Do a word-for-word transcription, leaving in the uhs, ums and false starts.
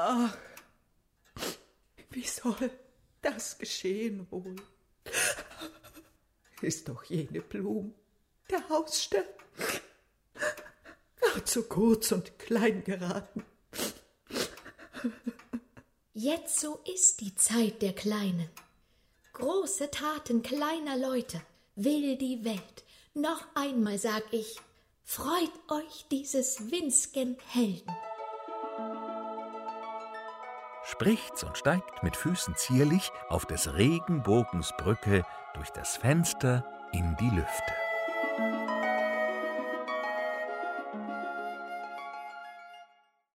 Ach, wie soll das geschehen wohl? Ist doch jene Blum, der Hausstern, gar zu kurz und klein geraten. Jetzo ist die Zeit der Kleinen. Große Taten kleiner Leute will die Welt. Noch einmal sag ich, freut euch dieses winzgen Helden. Spricht's und steigt mit Füßen zierlich auf des Regenbogens Brücke durch das Fenster in die Lüfte.